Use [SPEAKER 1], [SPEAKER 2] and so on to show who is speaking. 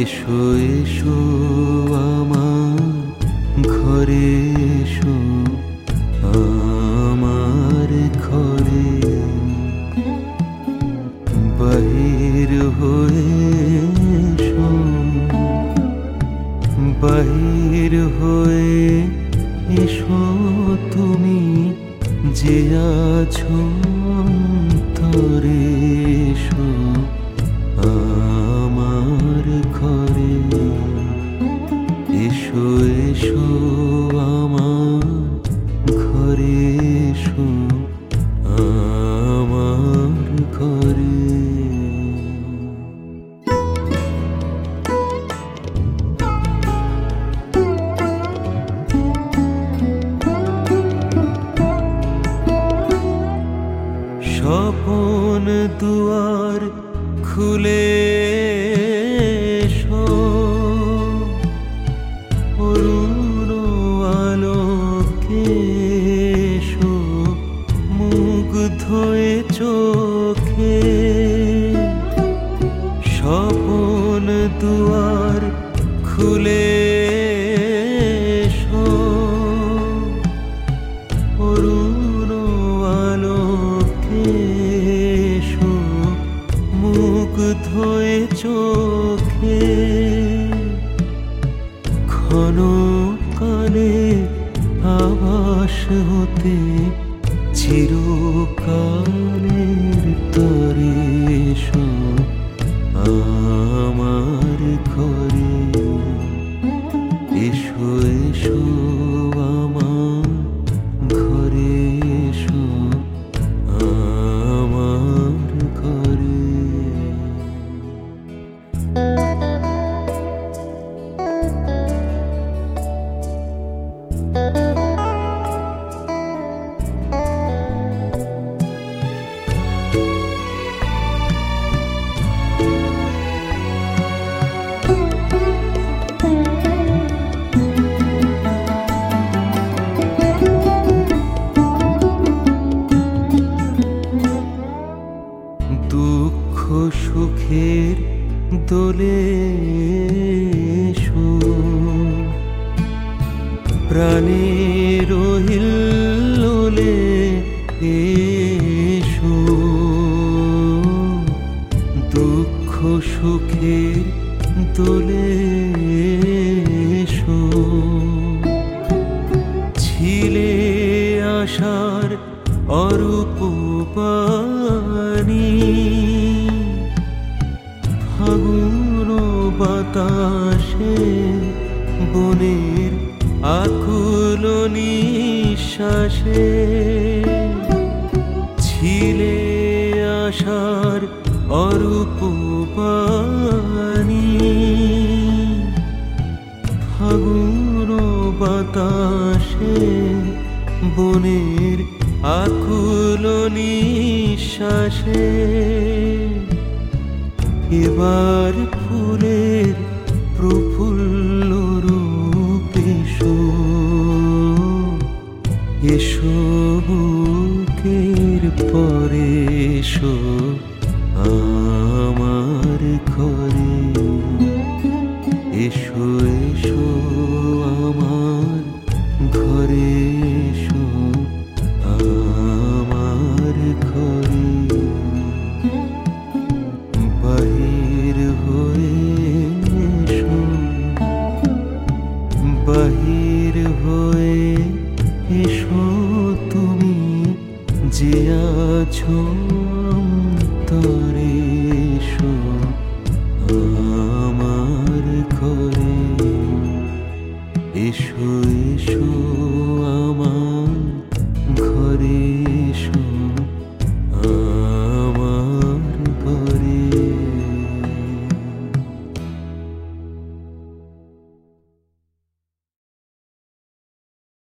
[SPEAKER 1] এসো এসো আমার ঘরে এসো, আমার ঘরে বাহির হয়ে এসো, বাহির হয়ে এসো তুমি যে আছো অন্তরে, এসো আমার ঘরে। এসো এসো আমার ঘরে এসো, আমার ঘরে। স্বপন দুয়ার খুলে এসো, অরুণ আলোকে এসো, মুগ্ধ এ চোখে। স্বপন দুয়ার খুলে এসো, অরুণ আলোকে এসো, মুগ্ধ এ চোখে। ঘন কালে আভাস হতে চিরকালের তরে এসো, আমার ঘরে। এসো এসো আমার ঘরে এসো, আমার ঘরে। দুঃখ সুখের দোলে এসো, প্রাণের হিল্লোলে এসো। দুঃখ সুখের দোলে এসো, ছিলে আশার অরূপ বাণী। ফাগুন বাতাসে বনের আকুল নিঃশ্বাসে, ছিলে আশার অরূপ বাণী। ফাগুন বাতাসে বনের আকুল নিঃশ্বাসে। এবার ফুলের প্রফুল্ল রূপ এসো, এসো বুকের পরে এসো, আমার ঘরে। এসো এসো আমার ঘরে এসো, আমার ঘরে। বাহির হয়ে এসো, বাহির হয়ে এসো তুমি যে আছো অন্তরে, এসো আমার ঘরে। এসো এসো